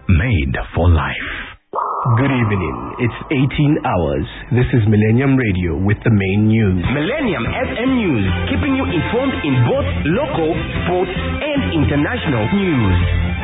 made for life. Good evening. It's 18 hours. This is Millennium Radio with the main news. Millennium FM News, keeping you informed in both local, sports, and international news.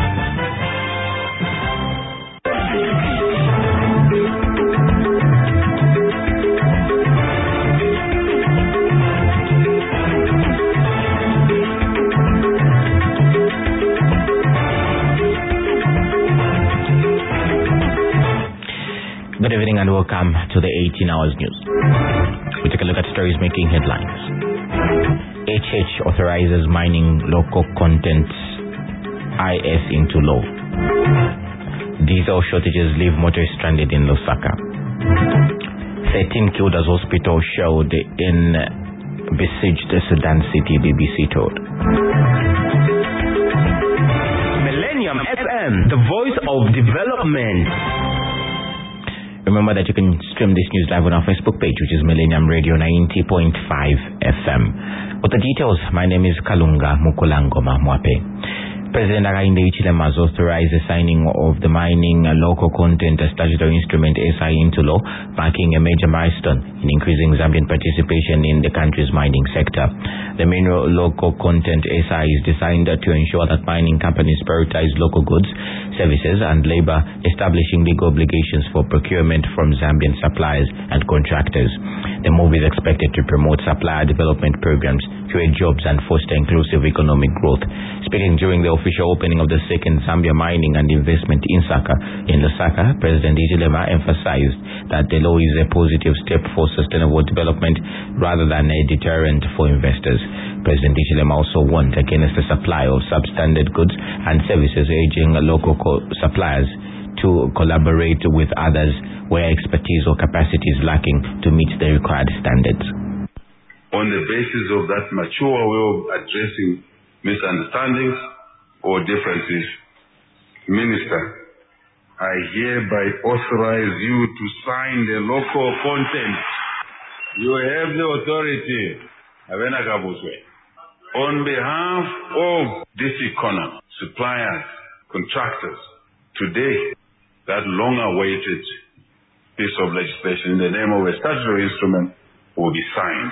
Good evening and welcome to the 18 hours news. We take a look at stories making headlines. HH authorizes mining local content IS into law. Diesel shortages leave motorists stranded in Lusaka. 13 killed as hospital shelled in besieged Sudan city, BBC told. Millennium FM, the voice of development. Remember that you can stream this news live on our Facebook page, which is Millennium Radio 90.5 FM. With the details, my name is Kalunga Mukulangoma Mwape. President Hakainde Hichilema has authorized the signing of the Mining Local Content Statutory Instrument SI into law, marking a major milestone in increasing Zambian participation in the country's mining sector. The Mineral Local Content SI is designed to ensure that mining companies prioritize local goods, services and labor, establishing legal obligations for procurement from Zambian suppliers and contractors. The move is expected to promote supplier development programs, create jobs and foster inclusive economic growth. Speaking during the official opening of the second Zambia Mining and Investment in Lusaka, President Hichilema emphasized that the law is a positive step for sustainable development rather than a deterrent for investors. President Hichilema also warned against the supply of substandard goods and services, urging local suppliers to collaborate with others where expertise or capacity is lacking to meet the required standards. On the basis of that mature way of addressing misunderstandings or differences, Minister, I hereby authorize you to sign the local content. You have the authority, on behalf of this economy, suppliers, contractors. Today, that long-awaited piece of legislation in the name of a statutory instrument will be signed.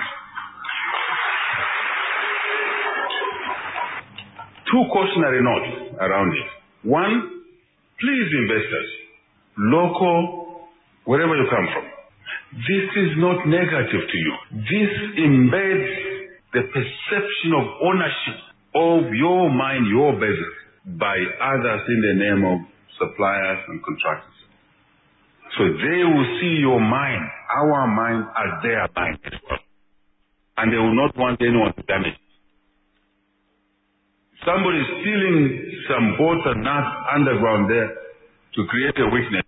Two cautionary notes around it. One, please investors, local, wherever you come from, this is not negative to you. This embeds the perception of ownership of your mine, your business, by others in the name of suppliers and contractors. So they will see your mine, our mine, as their mine as well. And they will not want anyone to damage it. Somebody is stealing some bolts and nuts underground there to create a weakness.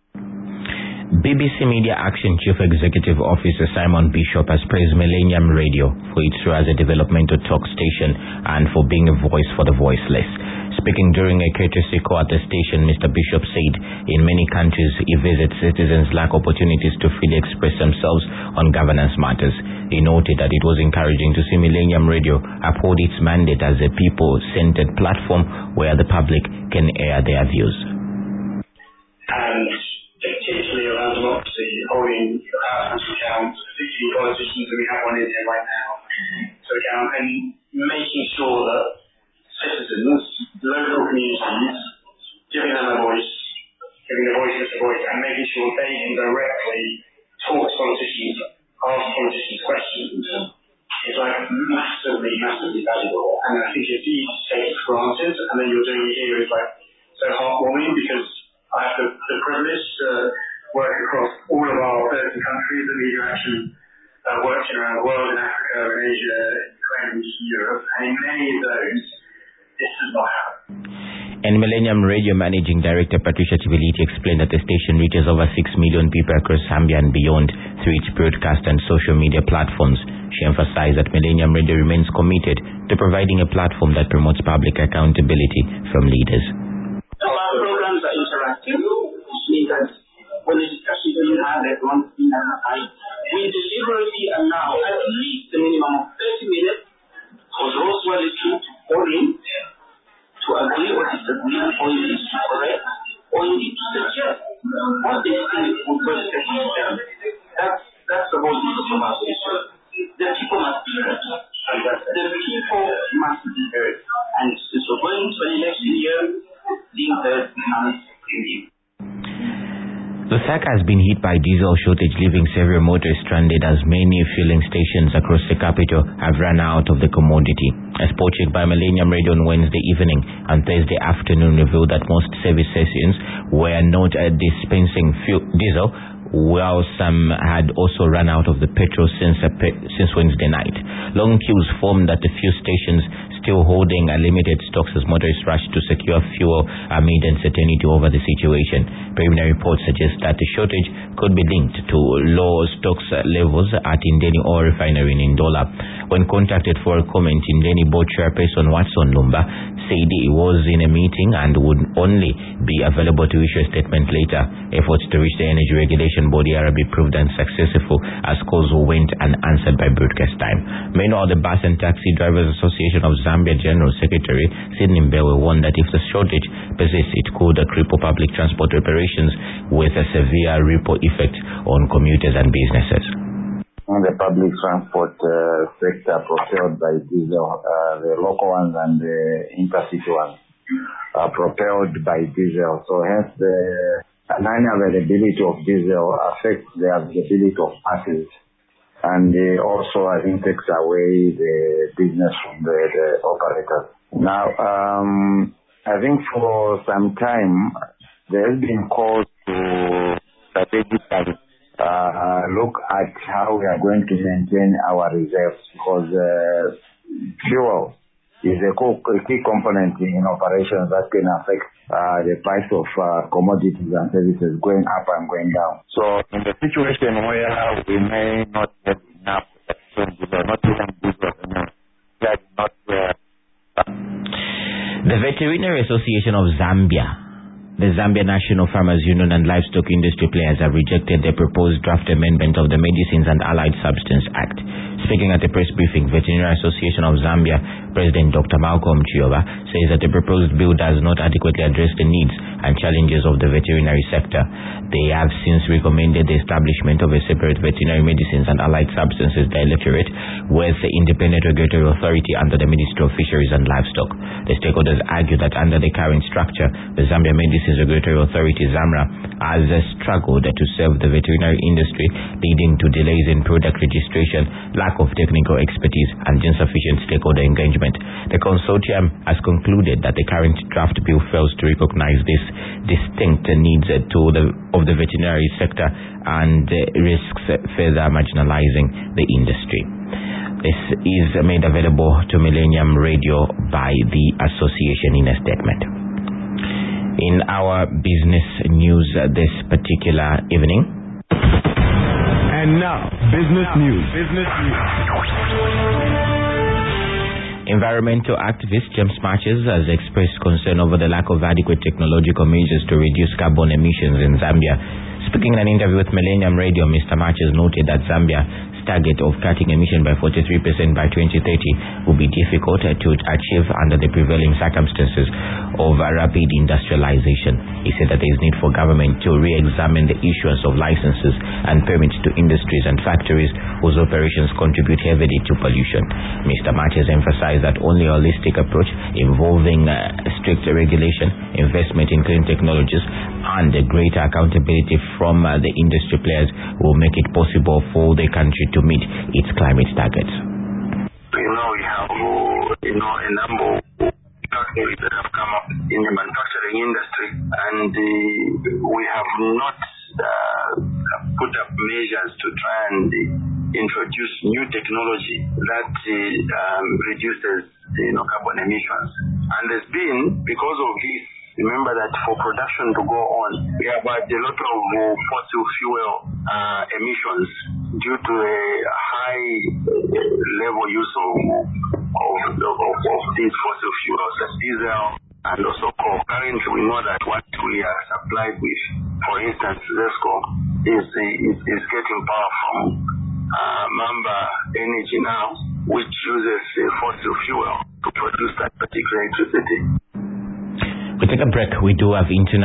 BBC Media Action Chief Executive Officer Simon Bishop has praised Millennium Radio for its role as a developmental talk station and for being a voice for the voiceless. Speaking during a courtesy call at the station, Mr. Bishop said in many countries he visits, citizens lack opportunities to freely express themselves on governance matters. He noted that it was encouraging to see Millennium Radio uphold its mandate as a people-centered platform where the public can air their views. And particularly around democracy, holding us to account, particularly politicians, and we have one in here right now, to account, and making sure that citizens, local communities, giving them a voice, giving the voiceless a voice, and making sure they can directly talk to politicians, ask politicians questions, is like massively, massively valuable. And I think it's easy to take it for granted, and then you're doing it here is like so heartwarming because I have the privilege to work across all of our 30 countries. The Media Action working around the world, in Africa, in Asia, Ukraine, and Europe, and in many of those, this is not happening. And Millennium Radio Managing Director Patricia Chibiliti explained that the station reaches over 6 million people across Zambia and beyond through its broadcast and social media platforms. She emphasized that Millennium Radio remains committed to providing a platform that promotes public accountability from leaders. Our programs are interactive, which means that when the discussion doesn't have that one thing at a time, we deliberately allow at least a minimum of 30 minutes for those who are listening to call in to agree or disagree, or is correct, or or indeed to suggest what they think would benefit them. That's the whole issue of our issue. The people must be heard. The people must be heard. And since we're going to an election year, being heard becomes premium. Lusaka has been hit by diesel shortage, leaving several motorists stranded as many filling stations across the capital have run out of the commodity. A spot check by Millennium Radio on Wednesday evening and Thursday afternoon revealed that most service stations were not dispensing diesel, while some had also run out of the petrol since Wednesday night. Long queues formed at a few stations, still holding limited stocks as motorists rushed to secure fuel amid uncertainty over the situation. Preliminary reports suggest that the shortage could be linked to low stocks levels at Indeni Oil Refinery in Ndola. When contacted for a comment, Indeni Board Chairperson Watson Lumba said he was in a meeting and would only be available to issue a statement later. Efforts to reach the Energy Regulation Body RB proved unsuccessful as calls went unanswered by broadcast time. Meanwhile, the Bus and Taxi Drivers Association of Zambia General Secretary Sidney Mbewe warned that if the shortage persists, it could cripple public transport operations with a severe ripple effect on commuters and businesses. The public transport sector propelled by diesel, the local ones and the intercity ones are propelled by diesel. So hence the non-availability of diesel affects the availability of buses, and also I think takes away the business from the operators. Now, I think for some time there has been calls to strategically look at how we are going to maintain our reserves, because fuel is a key component in operations that can affect the price of commodities and services going up and going down. So in the situation where we may not have enough, not even the Veterinary Association of Zambia, the Zambia National Farmers Union and livestock industry players have rejected the proposed draft amendment of the Medicines and Allied Substance Act. Speaking at a press briefing, Veterinary Association of Zambia President Dr. Malcolm Chioba says that the proposed bill does not adequately address the needs and challenges of the veterinary sector. They have since recommended the establishment of a separate Veterinary Medicines and Allied Substances Directorate with the independent regulatory authority under the Ministry of Fisheries and Livestock. The stakeholders argue that under the current structure, the Zambia Medicines Regulatory Authority ZAMRA has struggled to serve the veterinary industry, leading to delays in product registration, lack of technical expertise, and insufficient stakeholder engagement. The consortium has concluded that the current draft bill fails to recognize these distinct needs of the veterinary sector and risks further marginalizing the industry. This is made available to Millennium Radio by the association in a statement. In our business news this particular evening. And now, business news. Environmental activist James Matches has expressed concern over the lack of adequate technological measures to reduce carbon emissions in Zambia. Speaking in an interview with Millennium Radio, Mr. Matches noted that Zambia's target of cutting emission by 43% by 2030 will be difficult to achieve under the prevailing circumstances of rapid industrialization. He said that there is need for government to re-examine the issuance of licenses and permits to industries and factories whose operations contribute heavily to pollution. Mr. Matches emphasized that only a holistic approach involving strict regulation, investment in clean technologies, and greater accountability from the industry players will make it possible for the country to meet its climate targets. We have a number of factories that have come up in the manufacturing industry, and we have not put up measures to try and introduce new technology that reduces carbon emissions. And there's been, because of this, remember that for production to go on, we have had a lot of fossil fuel emissions due to a high level use of these fossil fuels, like diesel and also coal. Currently, we know that what we are supplied with, for instance, ZESCO is getting power from Mamba Energy now, which uses fossil fuel to produce that particular electricity. We take a break. We do have internet.